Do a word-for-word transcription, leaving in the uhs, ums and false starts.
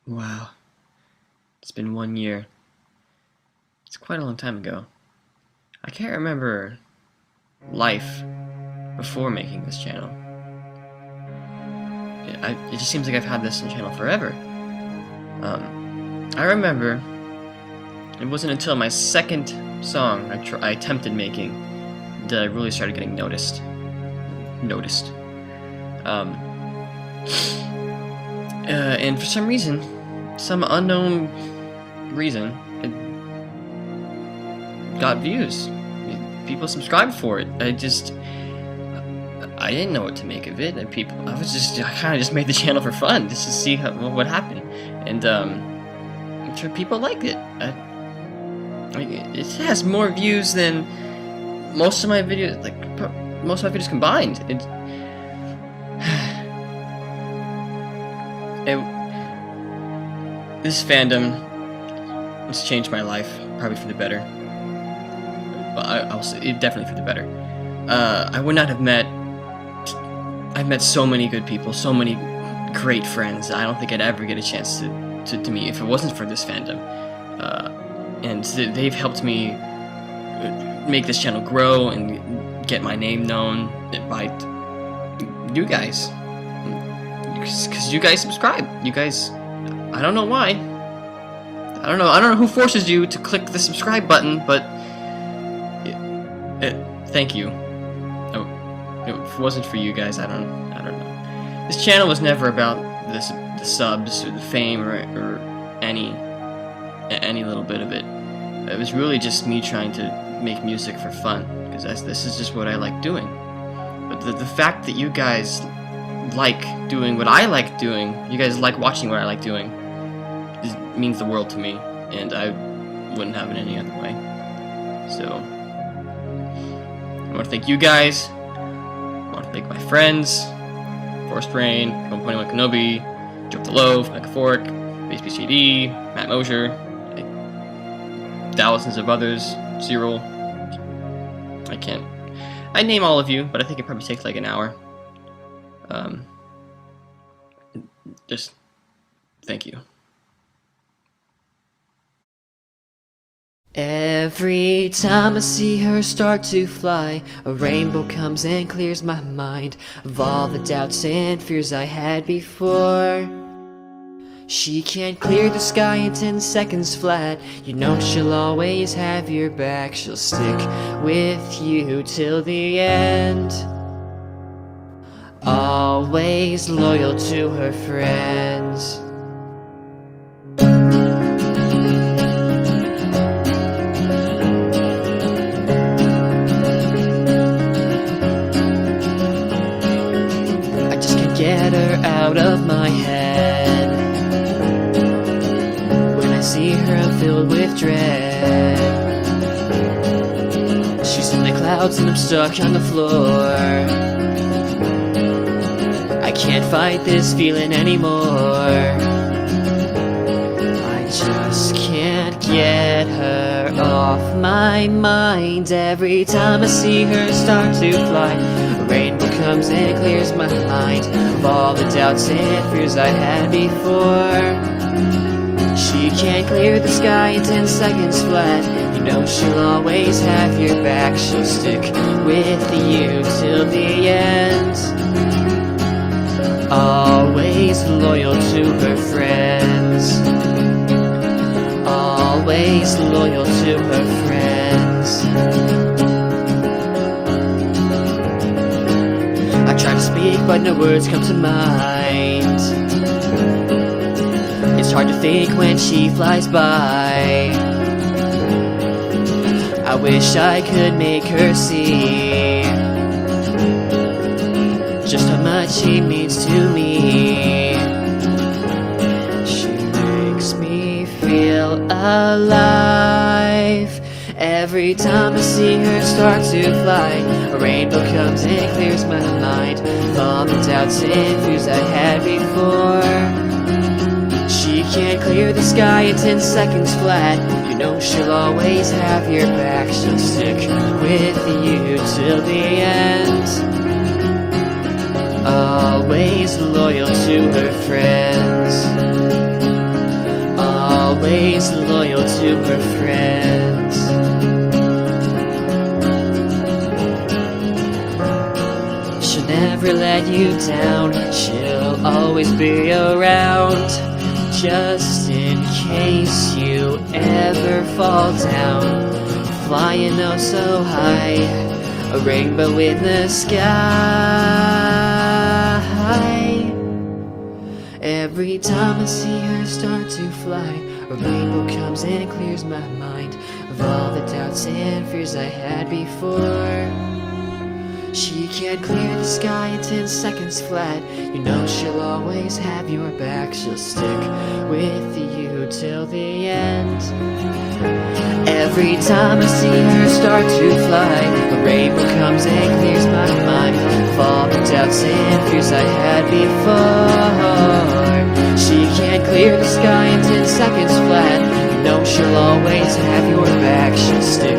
Wow, it's been one year. It's quite a long time ago. I can't remember life before making this channel. It, I, it just seems like I've had this channel forever. Um, I remember it wasn't until my second song I, tr I attempted making that I really started getting noticed. Noticed. Um, uh, and for some reason, some unknown reason, it got views. People subscribed for it. I just, I didn't know what to make of it. And people, I was just, I kind of just made the channel for fun, just to see how, what happened. And um, I'm sure people liked it. I, I, it has more views than most of my videos, like most of my videos combined. It, it, this fandom has changed my life, probably for the better. Well, I, I'll say it definitely for the better. Uh, I would not have met. I've met so many good people, so many great friends. I don't think I'd ever get a chance to to, to meet if it wasn't for this fandom. Uh, and th they've helped me make this channel grow and get my name known by you guys, because you guys subscribe. You guys, I don't know why. I don't know. I don't know who forces you to click the subscribe button, but it, it, thank you. Oh, if it wasn't for you guys, I don't. I don't know. This channel was never about this, the subs or the fame or, or any any little bit of it. It was really just me trying to make music for fun, because this is just what I like doing. But the, the fact that you guys like doing what I like doing, you guys like watching what I like doing, is, means the world to me, and I wouldn't have it any other way. So, I want to thank you guys, I want to thank my friends, Forced Rain, One twenty-one Kenobi, Joke the Loaf, Mechaforic, Base Beast J D, Matt Mosier, like, thousands of others, Cyril. I can't. I'd name all of you, but I think it'd probably take like an hour. Um, just thank you. Every time I see her start to fly, a rainbow comes and clears my mind of all the doubts and fears I had before. She can't clear the sky in ten seconds flat. You know she'll always have your back. She'll stick with you till the end. Always loyal to her friends. I just can't get her out of my head. See her, I'm filled with dread. She's in the clouds and I'm stuck on the floor. I can't fight this feeling anymore. I just can't get her off my mind. Every time I see her start to fly, a rainbow comes and clears my mind of all the doubts and fears I had before. She can't clear the sky in ten seconds flat. You know she'll always have your back. She'll stick with you till the end. Always loyal to her friends. Always loyal to her friends. I try to speak but no words come to mind. It's hard to think when she flies by. I wish I could make her see just how much she means to me. She makes me feel alive. Every time I see her start to fly, a rainbow comes and clears my mind of all the doubts and fears I had before. She can't clear the sky in ten seconds flat. You know she'll always have your back. She'll stick with you till the end. Always loyal to her friends. always loyal to her friends. She'll never let you down, she'll always be around, just in case you ever fall down. Flying oh so high, a rainbow in the sky. Every time I see her start to fly, a rainbow comes and clears my mind of all the doubts and fears I had before. She can't clear the sky in ten seconds flat. You know she'll always have your back. She'll stick with you till the end. Every time I see her start to fly, a rainbow comes and clears my mind of all the doubts and fears I had before. She can't clear the sky in ten seconds flat. You know she'll always have your back. She'll stick